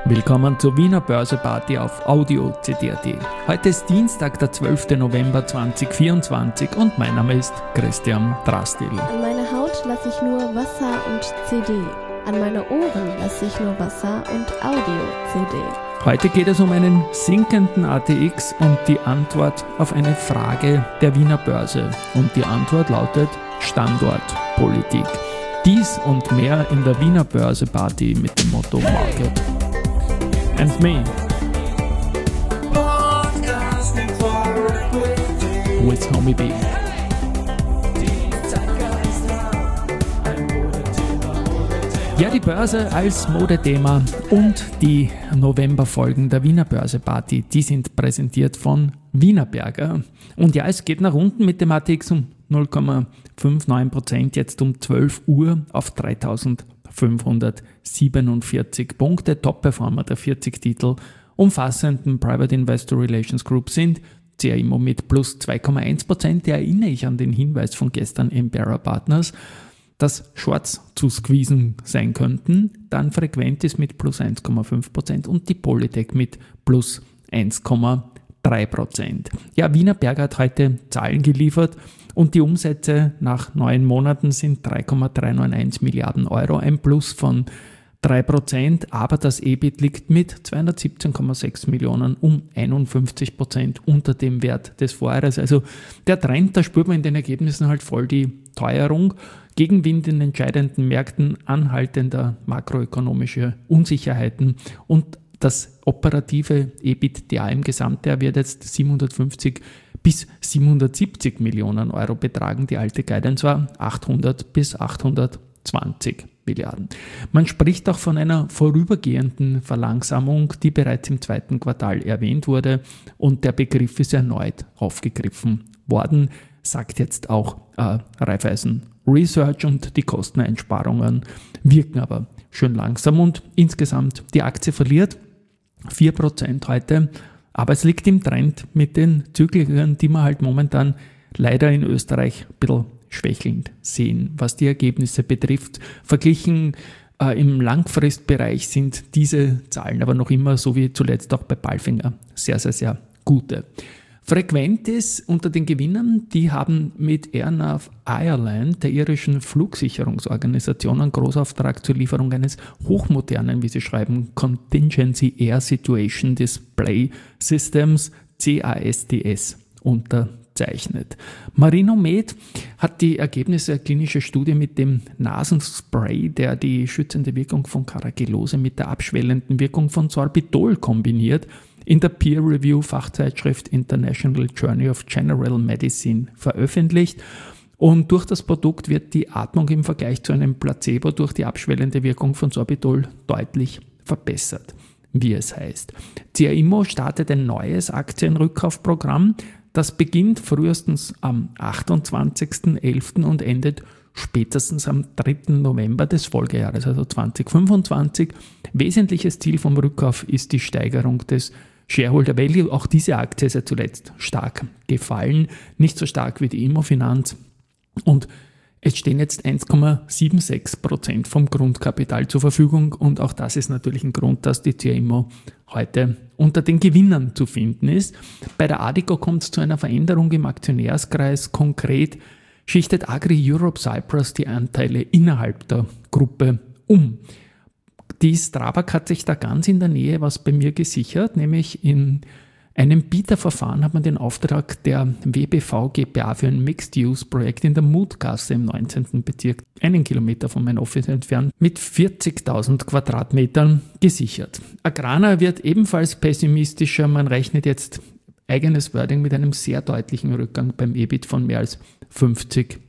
Willkommen zur Wiener Börseparty auf Audio CD.at. Heute ist Dienstag, der 12. November 2024 und mein Name ist Christian Drastil. An meine Haut lasse ich nur Wasser und CD. An meine Ohren lasse ich nur Wasser und Audio-CD. Heute geht es um einen sinkenden ATX und die Antwort auf eine Frage der Wiener Börse. Und die Antwort lautet Standortpolitik. Dies und mehr in der Wiener Börseparty mit dem Motto Market and Me. With Homie B. Ja, die Börse als Modethema und die Novemberfolgen der Wiener Börseparty, die sind präsentiert von Wienerberger. Und ja, es geht nach unten mit dem ATX um 0,59%, jetzt um 12 Uhr auf 3.547 Punkte. Top-Performer der 40 Titel umfassenden Private Investor Relations Group sind CAIMO mit plus 2,1%. Da erinnere ich an den Hinweis von gestern Embera Partners, dass Shorts zu squeezen sein könnten. Dann Frequentis mit plus 1,5% und die Polytech mit plus 1,3%. Ja, Wienerberger hat heute Zahlen geliefert und die Umsätze nach 9 Monaten sind 3,391 Milliarden Euro, ein Plus von 3%, aber das EBIT liegt mit 217,6 Millionen um 51% unter dem Wert des Vorjahres. Also der Trend, da spürt man in den Ergebnissen halt voll die Teuerung, Gegenwind in entscheidenden Märkten, anhaltender makroökonomische Unsicherheiten und das operative EBITDA im Gesamtjahr wird jetzt 750 bis 770 Millionen Euro betragen. Die alte Guidance war 800 bis 820 Milliarden. Man spricht auch von einer vorübergehenden Verlangsamung, die bereits im 2. Quartal erwähnt wurde und der Begriff ist erneut aufgegriffen worden, sagt jetzt auch Raiffeisen Research und die Kosteneinsparungen wirken aber schön langsam und insgesamt die Aktie verliert 4% heute, aber es liegt im Trend mit den Zyklikern, die man halt momentan leider in Österreich ein bisschen schwächelnd sehen. Was die Ergebnisse betrifft, verglichen im Langfristbereich sind diese Zahlen aber noch immer, so wie zuletzt auch bei Palfinger, sehr, sehr, sehr gute. Frequentis unter den Gewinnern, die haben mit Airnav Ireland, der irischen Flugsicherungsorganisation, einen Großauftrag zur Lieferung eines hochmodernen, wie sie schreiben, Contingency Air Situation Display Systems, CASDS, unterzeichnet. Marinomed hat die Ergebnisse der klinischen Studie mit dem Nasenspray, der die schützende Wirkung von Carragelose mit der abschwellenden Wirkung von Sorbitol kombiniert, in der Peer-Review-Fachzeitschrift International Journal of General Medicine veröffentlicht. Und durch das Produkt wird die Atmung im Vergleich zu einem Placebo durch die abschwellende Wirkung von Sorbitol deutlich verbessert, wie es heißt. CAIMO startet ein neues Aktienrückkaufprogramm. Das beginnt frühestens am 28.11. und endet spätestens am 3. November des Folgejahres, also 2025. Wesentliches Ziel vom Rückkauf ist die Steigerung des Shareholder Value. Auch diese Aktie ist ja zuletzt stark gefallen, nicht so stark wie die Immofinanz. Und es stehen jetzt 1,76% vom Grundkapital zur Verfügung und auch das ist natürlich ein Grund, dass die CAIMO heute unter den Gewinnern zu finden ist. Bei der Addiko kommt es zu einer Veränderung im Aktionärskreis. Konkret schichtet Agri Europe Cyprus die Anteile innerhalb der Gruppe um. Die Strabag hat sich da ganz in der Nähe was bei mir gesichert, nämlich in einem Bieterverfahren hat man den Auftrag der WBV GmbH für ein Mixed-Use-Projekt in der Mutgasse im 19. Bezirk, 1 Kilometer von meinem Office entfernt, mit 40.000 Quadratmetern gesichert. Agrana wird ebenfalls pessimistischer, man rechnet jetzt eigenes Wording mit einem sehr deutlichen Rückgang beim EBIT von mehr als 50%.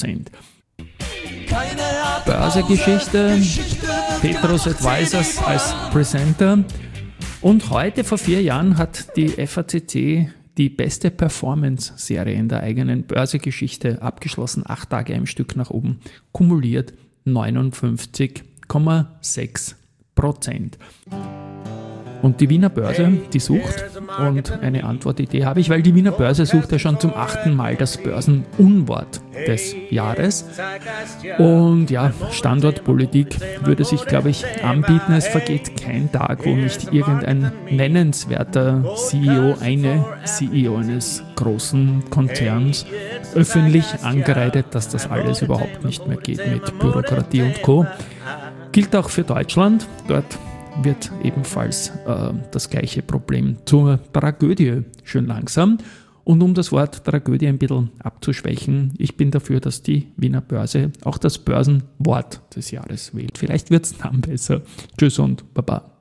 Börsegeschichte, Petrus Advisors als Presenter. Und heute vor 4 Jahren hat die FACC die beste Performance-Serie in der eigenen Börsegeschichte abgeschlossen. 8 Tage im Stück nach oben, kumuliert 59,6%. Und die Wiener Börse, die sucht, und eine Antwortidee habe ich, weil die Wiener Börse sucht ja schon zum 8. Mal das Börsenunwort des Jahres. Und ja, Standortpolitik würde sich, glaube ich, anbieten. Es vergeht kein Tag, wo nicht irgendein nennenswerter CEO, eine CEO eines großen Konzerns öffentlich angreitet, dass das alles überhaupt nicht mehr geht mit Bürokratie und Co. Gilt auch für Deutschland. Dort wird ebenfalls das gleiche Problem zur Tragödie schön langsam. Und um das Wort Tragödie ein bisschen abzuschwächen, ich bin dafür, dass die Wiener Börse auch das Börsenwort des Jahres wählt. Vielleicht wird es dann besser. Tschüss und Baba.